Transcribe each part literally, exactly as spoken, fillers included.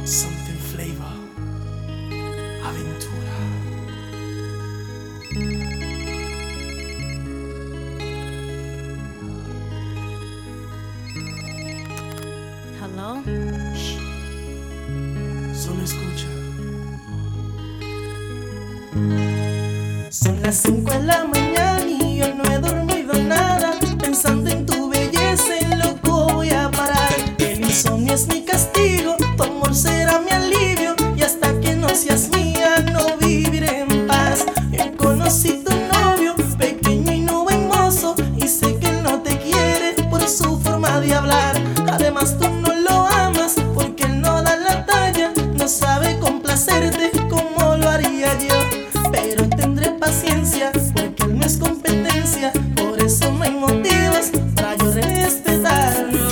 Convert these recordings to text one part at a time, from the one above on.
Something flavor, aventura. Hello. Shh. Solo escucha. Son las cinco de la mañana y yo no he dormido nada. Pensando en tu belleza, en loco voy a parar. El insomnio es mi castigo, tu amor será mi alivio. Y hasta que no seas mía, no viviré en paz. Yo conocí tu novio, pequeño y no buen mozo, y sé que él no te quiere por su forma de hablar. Además tú no lo amas porque él no da la talla, no sabe complacerte como lo haría yo. Pero tendré paciencia porque él no es competencia, por eso no hay motivos para yo respetarlo.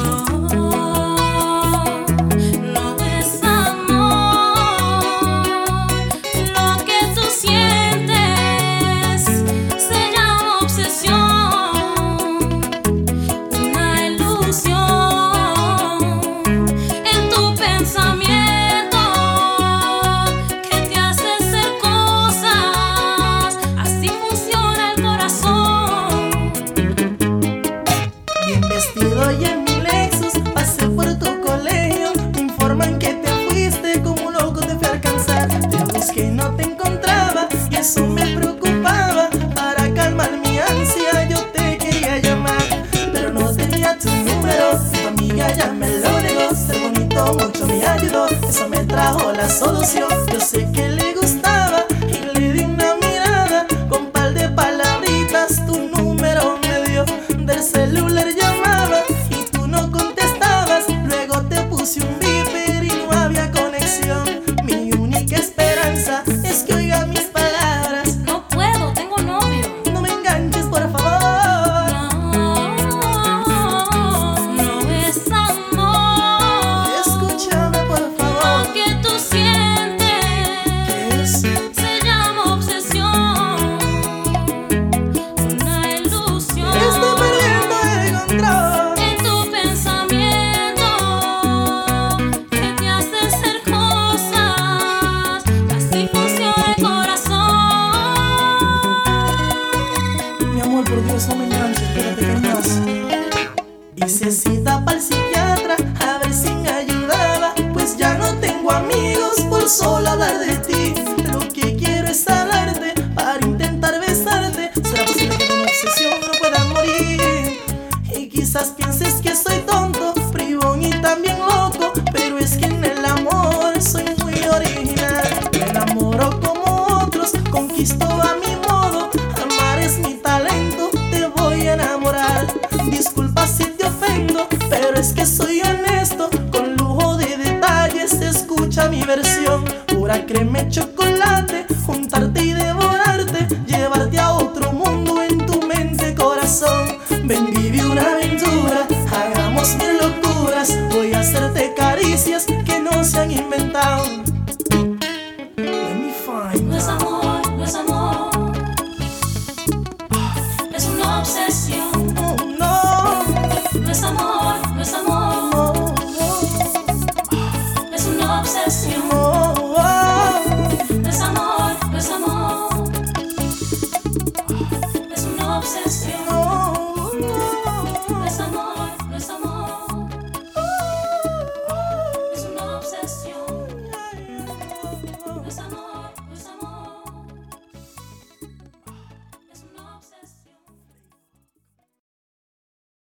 Vestido y en mi Lexus, pasé por tu colegio. Me informan que te fuiste, como un loco te fui a alcanzar. Te busqué y no te encontraba, y eso me preocupaba. Para calmar mi ansia yo te quería llamar, pero no tenía tu número. Tu amiga ya me lo negó. Ser bonito mucho me ayudó, eso me trajo la solución. Yo sé que le gustaba y le di una mirada. Con par de palabritas tu número me dio. Del celular llamaba y tú no contestabas. Luego te puse un beeper y no había conexión. Mi única esperanza es que oiga mis palabras. No puedo, tengo novio. No me enganches, por favor. No, no es amor. Escúchame, por favor. Lo que tú sientes, ¿Qué es? se llama obsesión, una ilusión. Estoy perdiendo el control. En tu pensamiento que te hace hacer cosas, así funciona el corazón. Mi amor, por Dios, no me enganches, espérate que hay más. Hice cita para el psiquiatra a ver si me ayudaba, pues ya no tengo amigos por solo hablar de ti. Lo que quiero es hablarte para intentar besarte. ¿Será posible que de una obsesión no pueda morir? Y quizás pienses que soy tonto, bribón y también loco, pero es que en el amor soy muy original. Me enamoro como otros, conquisto a mi modo. Amar es mi talento, te voy a enamorar. Disculpa si te ofendo, pero es que soy honesto. Con lujo de detalles, escucha mi versión. Pura crema y chocolate, juntarte y devorarte, llevarte a otro mundo en tu mente, corazón. Ven, vive una aventura, hagamos mil locuras. Voy a hacerte caricias